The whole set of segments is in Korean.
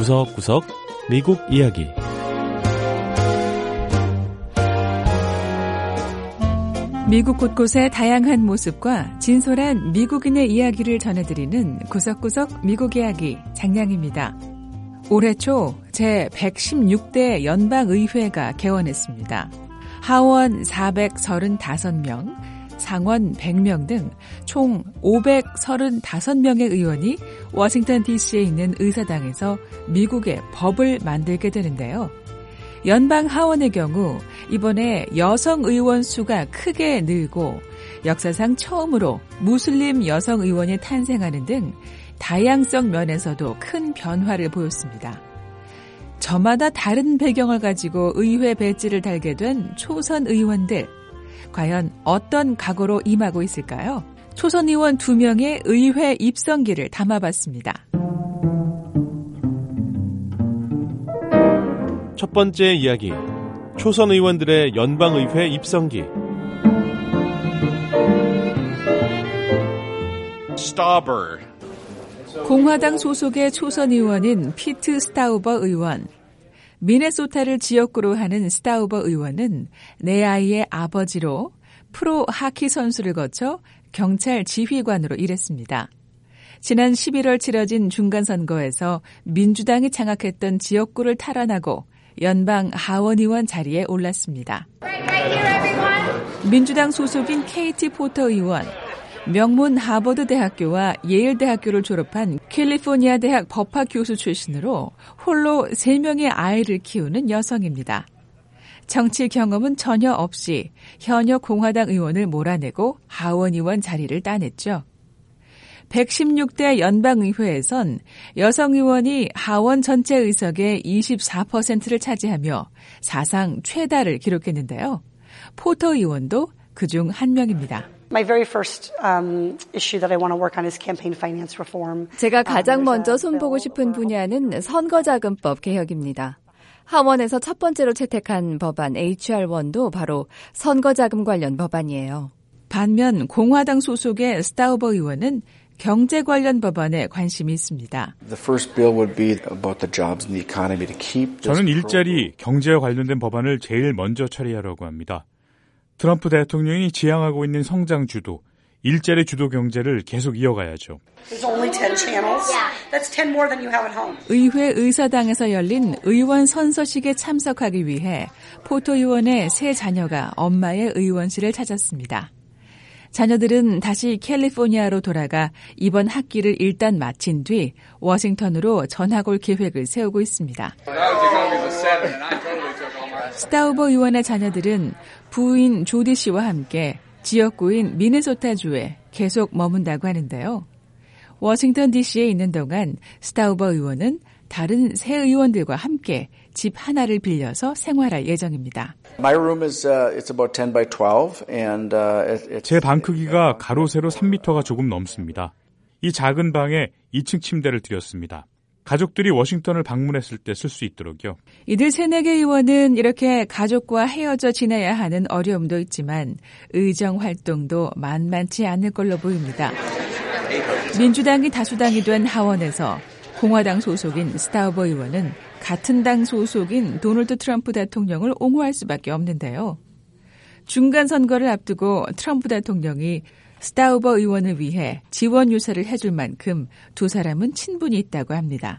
구석구석 미국 이야기. 미국 곳곳의 다양한 모습과 진솔한 미국인의 이야기를 전해드리는 구석구석 미국 이야기 장량입니다. 올해 초 제116대 연방의회가 개원했습니다. 하원 435명, 상원 100명 등 총 535명의 의원이 워싱턴 DC에 있는 의사당에서 미국의 법을 만들게 되는데요. 연방 하원의 경우 이번에 여성 의원 수가 크게 늘고 역사상 처음으로 무슬림 여성 의원이 탄생하는 등 다양성 면에서도 큰 변화를 보였습니다. 저마다 다른 배경을 가지고 의회 배지를 달게 된 초선 의원들, 과연 어떤 각오로 임하고 있을까요? 초선 의원 2명의 의회 입성기를 담아봤습니다. 첫 번째 이야기, 초선 의원들의 연방의회 입성기. 스타버. 공화당 소속의 초선 의원인 피트 스타우버 의원. 미네소타를 지역구로 하는 스타우버 의원은 내 아이의 아버지로 프로 하키 선수를 거쳐 경찰 지휘관으로 일했습니다. 지난 11월 치러진 중간선거에서 민주당이 장악했던 지역구를 탈환하고 연방 하원의원 자리에 올랐습니다. 민주당 소속인 케이티 포터 의원, 명문 하버드 대학교와 예일 대학교를 졸업한 캘리포니아 대학 법학 교수 출신으로 홀로 3명의 아이를 키우는 여성입니다. 정치 경험은 전혀 없이 현역 공화당 의원을 몰아내고 하원의원 자리를 따냈죠. 116대 연방의회에선 여성 의원이 하원 전체 의석의 24%를 차지하며 사상 최다를 기록했는데요. 포터 의원도 그중 한 명입니다. 제가 가장 먼저 손보고 싶은 분야는 선거자금법 개혁입니다. 하원에서 첫 번째로 채택한 법안 HR1도 바로 선거자금 관련 법안이에요. 반면 공화당 소속의 스타우버 의원은 경제 관련 법안에 관심이 있습니다. 저는 일자리, 경제와 관련된 법안을 제일 먼저 처리하려고 합니다. 트럼프 대통령이 지향하고 있는 성장 주도, 일자리 주도 경제를 계속 이어가야죠. 의회 의사당에서 열린 의원 선서식에 참석하기 위해 포토 의원의 세 자녀가 엄마의 의원실을 찾았습니다. 자녀들은 다시 캘리포니아로 돌아가 이번 학기를 일단 마친 뒤 워싱턴으로 전학 올 계획을 세우고 있습니다. 스타우버 의원의 자녀들은 부인 조디 씨와 함께 지역구인 미네소타주에 계속 머문다고 하는데요. 워싱턴 DC에 있는 동안 스타우버 의원은 다른 새 의원들과 함께 집 하나를 빌려서 생활할 예정입니다. 제 방 크기가 가로 세로 3m가 조금 넘습니다. 이 작은 방에 2층 침대를 드렸습니다. 가족들이 워싱턴을 방문했을 때 쓸 수 있도록요. 이들 새내기 의원은 이렇게 가족과 헤어져 지내야 하는 어려움도 있지만 의정 활동도 만만치 않을 걸로 보입니다. 민주당이 다수당이 된 하원에서 공화당 소속인 스타우버 의원은 같은 당 소속인 도널드 트럼프 대통령을 옹호할 수밖에 없는데요. 중간 선거를 앞두고 트럼프 대통령이 스타우버 의원을 위해 지원 유세를 해줄 만큼 두 사람은 친분이 있다고 합니다.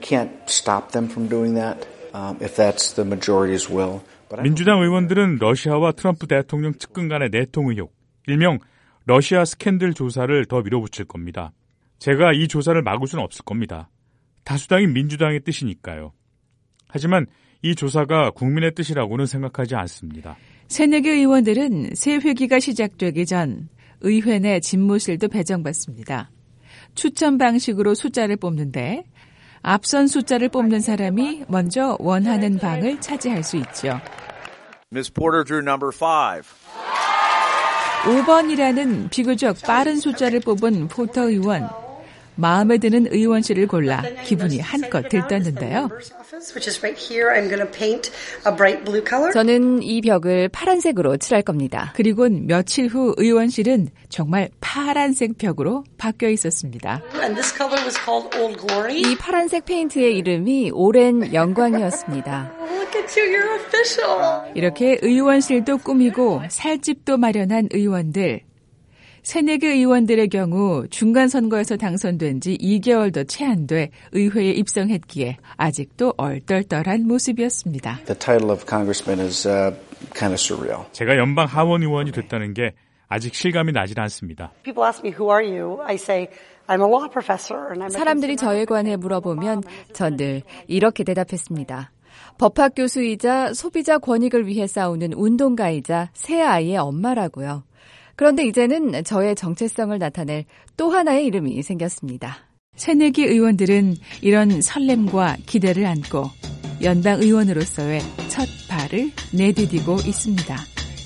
민주당 의원들은 러시아와 트럼프 대통령 측근 간의 내통 의혹, 일명 러시아 스캔들 조사를 더 밀어붙일 겁니다. 제가 이 조사를 막을 수는 없을 겁니다. 다수당인 민주당의 뜻이니까요. 하지만 이 조사가 국민의 뜻이라고는 생각하지 않습니다. 새내기 의원들은 새 회기가 시작되기 전 의회 내 집무실도 배정받습니다. 추첨 방식으로 숫자를 뽑는데 앞선 숫자를 뽑는 사람이 먼저 원하는 방을 차지할 수 있죠. Ms. Porter drew number 5. 5번이라는 비교적 빠른 숫자를 뽑은 포터 의원. 마음에 드는 의원실을 골라 기분이 한껏 들떴는데요. 저는 이 벽을 파란색으로 칠할 겁니다. 그리곤 며칠 후 의원실은 정말 파란색 벽으로 바뀌어 있었습니다. 이 파란색 페인트의 이름이 오랜 영광이었습니다. 이렇게 의원실도 꾸미고 살집도 마련한 의원들. 새내기 의원들의 경우 중간선거에서 당선된 지 2개월도 채 안 돼 의회에 입성했기에 아직도 얼떨떨한 모습이었습니다. The title of congressman is kind of surreal. 제가 연방 하원 의원이 됐다는 게 아직 실감이 나질 않습니다. People ask me, who are you? I say, I'm a law professor. And I'm 사람들이 저에 관해 물어보면 전 늘 이렇게 대답했습니다. 법학 교수이자 소비자 권익을 위해 싸우는 운동가이자 새 아이의 엄마라고요. 그런데 이제는 저의 정체성을 나타낼 또 하나의 이름이 생겼습니다. 새내기 의원들은 이런 설렘과 기대를 안고 연방 의원으로서의 첫 발을 내디디고 있습니다.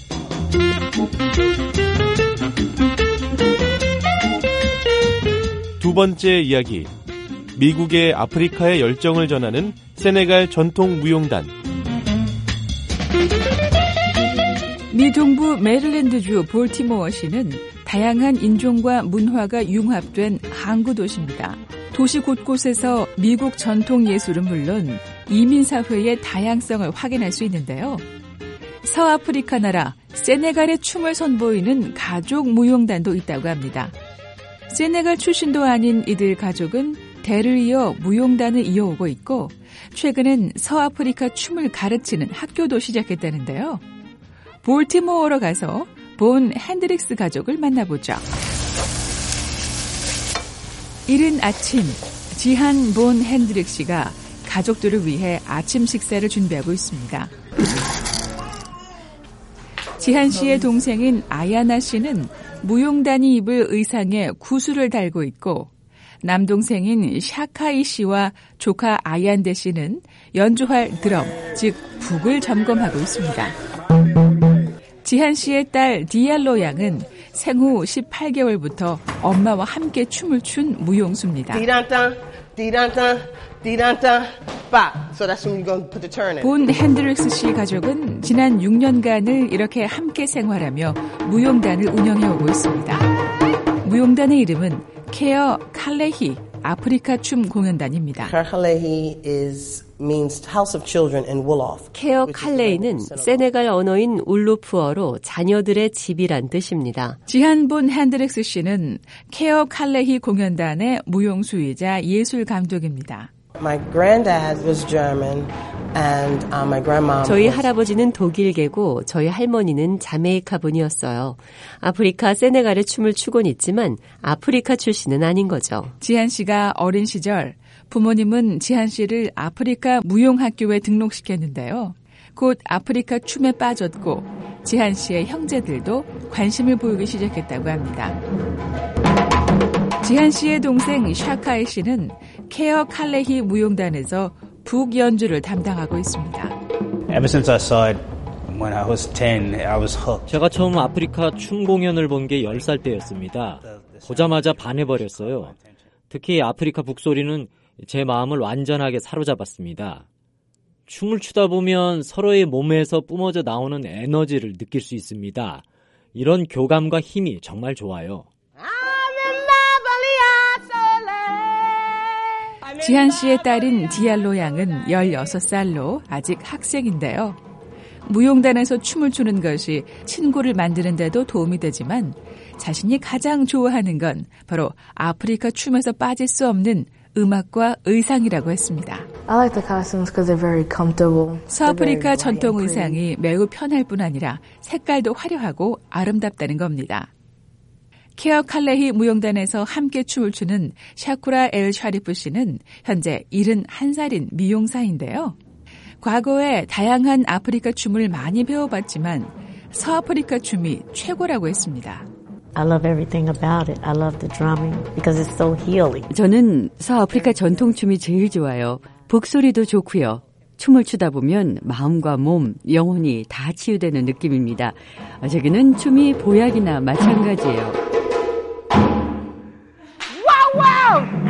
두 번째 이야기. 미국의 아프리카의 열정을 전하는 세네갈 전통 무용단. 미 동부 메릴랜드주 볼티모어시는 다양한 인종과 문화가 융합된 항구 도시입니다. 도시 곳곳에서 미국 전통 예술은 물론 이민사회의 다양성을 확인할 수 있는데요. 서아프리카 나라 세네갈의 춤을 선보이는 가족 무용단도 있다고 합니다. 세네갈 출신도 아닌 이들 가족은 대를 이어 무용단을 이어오고 있고 최근엔 서아프리카 춤을 가르치는 학교도 시작했다는데요. 볼티모어로 가서 본 핸드릭스 가족을 만나보죠. 이른 아침, 지한 본 핸드릭 씨가 가족들을 위해 아침 식사를 준비하고 있습니다. 지한 씨의 동생인 아야나 씨는 무용단이 입을 의상에 구슬을 달고 있고 남동생인 샤카이 씨와 조카 아얀데 씨는 연주할 드럼, 즉 북을 점검하고 있습니다. 지한 씨의 딸 디알로 양은 생후 18개월부터 엄마와 함께 춤을 춘 무용수입니다. 본 핸드릭스 씨 가족은 지난 6년간을 이렇게 함께 생활하며 무용단을 운영해오고 있습니다. 무용단의 이름은 케어 칼레히 아프리카 춤 공연단입니다. 케어 칼레이는 세네갈 언어인 울루푸어로 자녀들의 집이란 뜻입니다. 지한본 핸드릭스 씨는 케어 칼레히 공연단의 무용수이자 예술 감독입니다. 저희 할아버지는 독일계고 저희 할머니는 자메이카 분이었어요. 아프리카 세네갈의 춤을 추곤 있지만 아프리카 출신은 아닌 거죠. 지한 씨가 어린 시절 부모님은 지한 씨를 아프리카 무용학교에 등록시켰는데요. 곧 아프리카 춤에 빠졌고 지한 씨의 형제들도 관심을 보이기 시작했다고 합니다. 지한 씨의 동생 샤카이 씨는 케어 칼레히 무용단에서 북 연주를 담당하고 있습니다. 제가 처음 아프리카 춤 공연을 본 게 10살 때였습니다. 보자마자 반해버렸어요. 특히 아프리카 북소리는 제 마음을 완전하게 사로잡았습니다. 춤을 추다 보면 서로의 몸에서 뿜어져 나오는 에너지를 느낄 수 있습니다. 이런 교감과 힘이 정말 좋아요. 지한 씨의 딸인 디알로 양은 16살로 아직 학생인데요. 무용단에서 춤을 추는 것이 친구를 만드는 데도 도움이 되지만 자신이 가장 좋아하는 건 바로 아프리카 춤에서 빠질 수 없는 음악과 의상이라고 했습니다. 서아프리카 전통 의상이 매우 편할 뿐 아니라 색깔도 화려하고 아름답다는 겁니다. 케어 칼레히 무용단에서 함께 춤을 추는 샤쿠라 엘 샤리프 씨는 현재 71살인 미용사인데요. 과거에 다양한 아프리카 춤을 많이 배워봤지만 서아프리카 춤이 최고라고 했습니다. 저는 서아프리카 전통춤이 제일 좋아요. 북소리도 좋고요. 춤을 추다 보면 마음과 몸, 영혼이 다 치유되는 느낌입니다. 제게는 춤이 보약이나 마찬가지예요. Wow!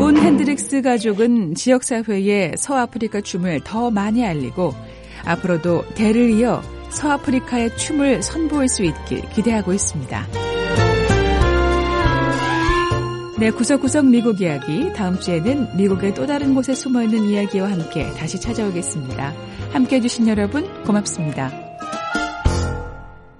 본 핸드릭스 가족은 지역사회에 서아프리카 춤을 더 많이 알리고 앞으로도 대를 이어 서아프리카의 춤을 선보일 수 있길 기대하고 있습니다. 네, 구석구석 미국 이야기. 다음 주에는 미국의 또 다른 곳에 숨어있는 이야기와 함께 다시 찾아오겠습니다. 함께해 주신 여러분 고맙습니다.